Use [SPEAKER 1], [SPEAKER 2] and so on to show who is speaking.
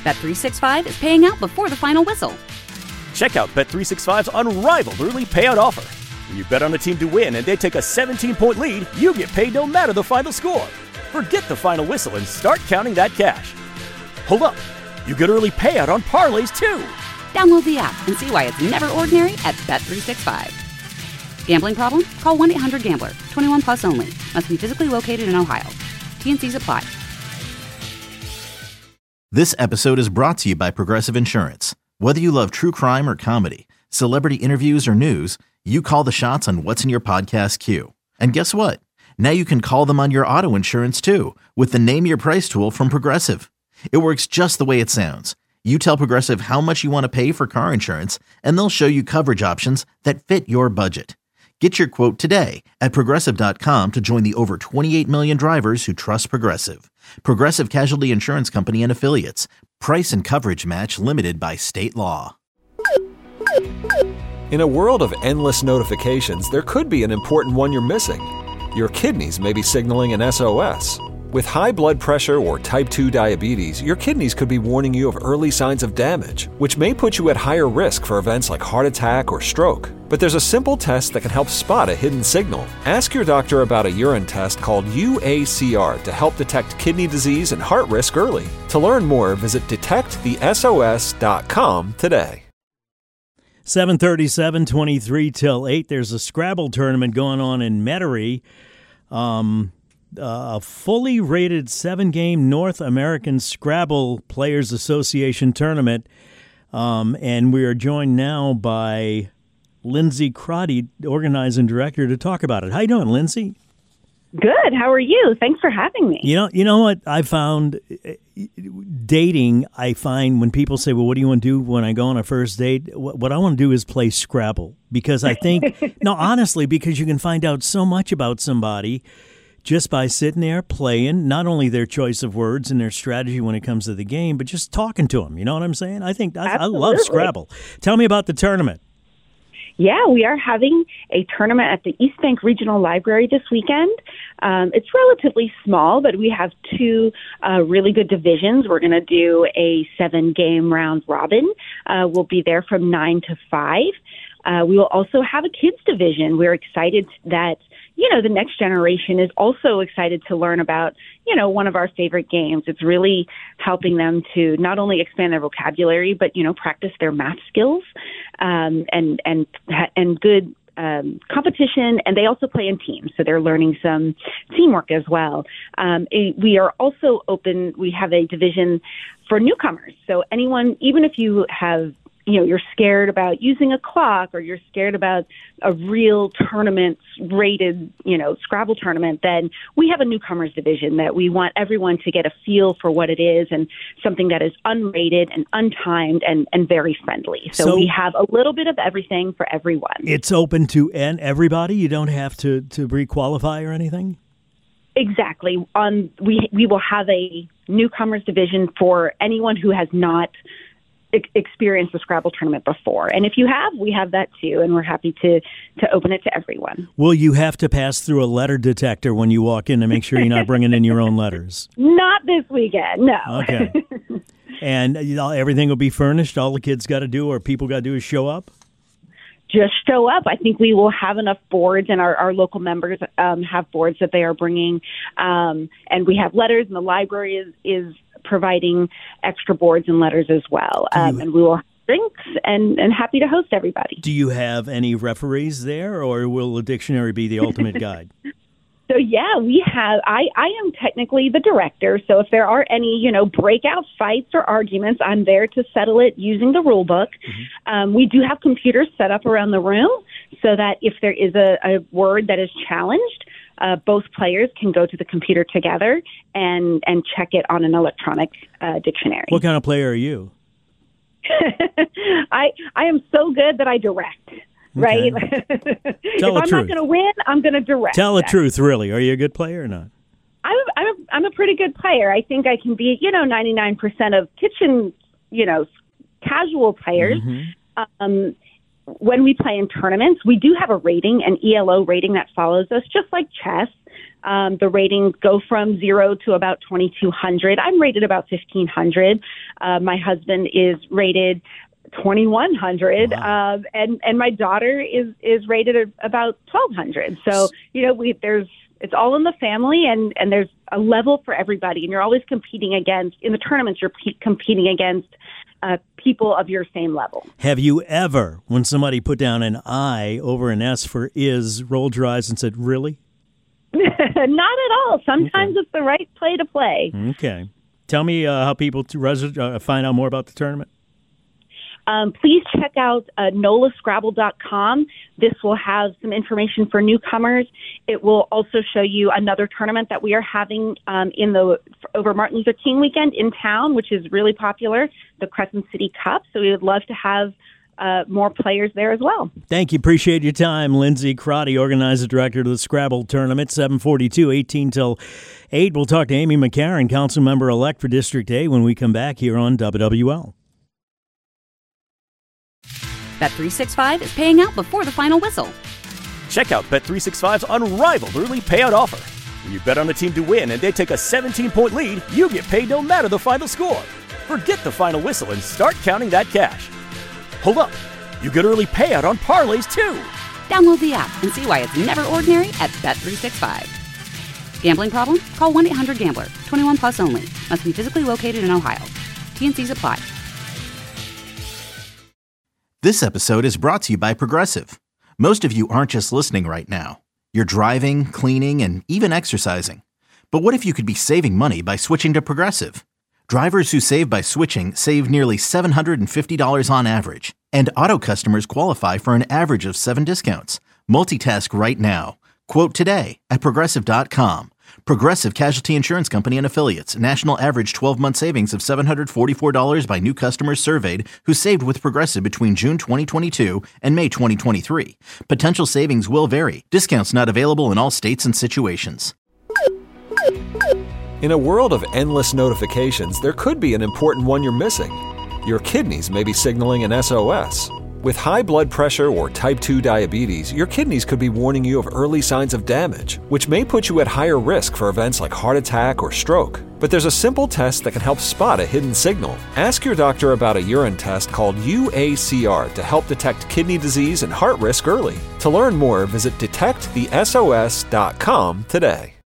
[SPEAKER 1] Bet365 is paying out before the final whistle.
[SPEAKER 2] Check out Bet365's unrivaled early payout offer. When you bet on a team to win and they take a 17-point lead, you get paid no matter the final score. Forget the final whistle and start counting that cash. Hold up. You get early payout on parlays, too.
[SPEAKER 1] Download the app and see why it's never ordinary at Bet365. Gambling problem? Call 1-800-GAMBLER. 21 plus only. Must be physically located in Ohio. T&Cs apply.
[SPEAKER 3] This episode is brought to you by Progressive Insurance. Whether you love true crime or comedy, celebrity interviews or news, you call the shots on what's in your podcast queue. And guess what? Now you can call them on your auto insurance too with the Name Your Price tool from Progressive. It works just the way it sounds. You tell Progressive how much you want to pay for car insurance, and they'll show you coverage options that fit your budget. Get your quote today at Progressive.com to join the over 28 million drivers who trust Progressive. Progressive Casualty Insurance Company and Affiliates. Price and coverage match limited by state law.
[SPEAKER 4] In a world of endless notifications, there could be an important one you're missing. Your kidneys may be signaling an SOS. With high blood pressure or type 2 diabetes, your kidneys could be warning you of early signs of damage, which may put you at higher risk for events like heart attack or stroke. But there's a simple test that can help spot a hidden signal. Ask your doctor about a urine test called UACR to help detect kidney disease and heart risk early. To learn more, visit detectthesos.com today.
[SPEAKER 5] 7:37, 23 till 8. There's a Scrabble tournament going on in Metairie. A fully rated 7-game North American Scrabble Players Association tournament. And we are joined now by Lindsay Crotty, organizing director, to talk about it. How you doing, Lindsay?
[SPEAKER 6] Good. How are you? Thanks for having me.
[SPEAKER 5] You know what I found? Dating, I find when people say, well, what do you want to do when I go on a first date? What I want to do is play Scrabble. Because I think, no, honestly, because you can find out so much about somebody just by sitting there playing, not only their choice of words and their strategy when it comes to the game, but just talking to them. You know what I'm saying? I love Scrabble. Tell me about the tournament.
[SPEAKER 6] Yeah, we are having a tournament at the East Bank Regional Library this weekend. It's relatively small, but we have two really good divisions. We're going to do a 7-game round robin. We'll be there from 9 to 5. We will also have a kids division. We're excited that, the next generation is also excited to learn about, one of our favorite games. It's really helping them to not only expand their vocabulary, but, practice their math skills and good competition. And they also play in teams, so they're learning some teamwork as well. We are also open. We have a division for newcomers. So anyone, even if you have you're scared about using a clock or you're scared about a real tournament rated, Scrabble tournament, then we have a newcomers division that we want everyone to get a feel for what it is and something that is unrated and untimed and very friendly. So we have a little bit of everything for everyone. It's
[SPEAKER 5] open to everybody? You don't have to re-qualify or anything?
[SPEAKER 6] Exactly. We will have a newcomers division for anyone who has not experienced the Scrabble tournament before. And if you have, we have that too, and we're happy to open it to everyone.
[SPEAKER 5] Will you have to pass through a letter detector when you walk in to make sure you're not bringing in your own letters?
[SPEAKER 6] Not this weekend, no.
[SPEAKER 5] Okay. And everything will be furnished? All the kids got to do or people got to do is show up?
[SPEAKER 6] Just show up. I think we will have enough boards, and our local members have boards that they are bringing. And we have letters, and the library is providing extra boards and letters as well. And we will have drinks and happy to host everybody.
[SPEAKER 5] Do you have any referees there, or will the dictionary be the ultimate guide?
[SPEAKER 6] So, yeah, we have. I am technically the director. So if there are any, breakout fights or arguments, I'm there to settle it using the rule book. Mm-hmm. We do have computers set up around the room so that if there is a word that is challenged, both players can go to the computer together and check it on an electronic dictionary.
[SPEAKER 5] What kind of player are you?
[SPEAKER 6] I am so good that I direct. Right?
[SPEAKER 5] Okay.
[SPEAKER 6] If I'm not going to win, I'm going to direct.
[SPEAKER 5] Tell the truth, really. Are you a good player or not?
[SPEAKER 6] I'm a pretty good player. I think I can beat 99% of kitchen casual players. Mm-hmm. When we play in tournaments, we do have a rating, an ELO rating that follows us, just like chess. The ratings go from 0 to about 2,200. I'm rated about 1,500. My husband is rated 2,100, wow. And my daughter is rated about 1,200. So it's all in the family, and there's a level for everybody, and you're always competing against in the tournaments. You're competing against people of your same level.
[SPEAKER 5] Have you ever, when somebody put down an I over an S for is, rolled your eyes and said, "Really"?
[SPEAKER 6] Not at all. Sometimes It's the right play to play.
[SPEAKER 5] Okay. Tell me how people find out more about the tournament.
[SPEAKER 6] Please check out nolascrabble.com. This will have some information for newcomers. It will also show you another tournament that we are having over Martin Luther King weekend in town, which is really popular, the Crescent City Cup. So we would love to have more players there as well.
[SPEAKER 5] Thank you. Appreciate your time. Lindsay Crotty, organizer director of the Scrabble tournament, 742, 18 till 8. We'll talk to Amy McCarron, council member-elect for District A, when we come back here on WWL.
[SPEAKER 1] Bet365 is paying out before the final whistle.
[SPEAKER 2] Check out Bet365's unrivaled early payout offer. When you bet on a team to win and they take a 17-point lead, you get paid no matter the final score. Forget the final whistle and start counting that cash. Hold up. You get early payout on parlays, too.
[SPEAKER 1] Download the app and see why it's never ordinary at Bet365. Gambling problem? Call 1-800-GAMBLER. 21 plus only. Must be physically located in Ohio. T&Cs apply.
[SPEAKER 3] This episode is brought to you by Progressive. Most of you aren't just listening right now. You're driving, cleaning, and even exercising. But what if you could be saving money by switching to Progressive? Drivers who save by switching save nearly $750 on average. And auto customers qualify for an average of 7 discounts. Multitask right now. Quote today at Progressive.com. Progressive Casualty Insurance Company and Affiliates. National average 12-month savings of $744 by new customers surveyed who saved with Progressive between June 2022 and May 2023. Potential savings will vary. Discounts not available in all states and situations.
[SPEAKER 4] In a world of endless notifications, there could be an important one you're missing. Your kidneys may be signaling an SOS. With high blood pressure or type 2 diabetes, your kidneys could be warning you of early signs of damage, which may put you at higher risk for events like heart attack or stroke. But there's a simple test that can help spot a hidden signal. Ask your doctor about a urine test called UACR to help detect kidney disease and heart risk early. To learn more, visit detectthesos.com today.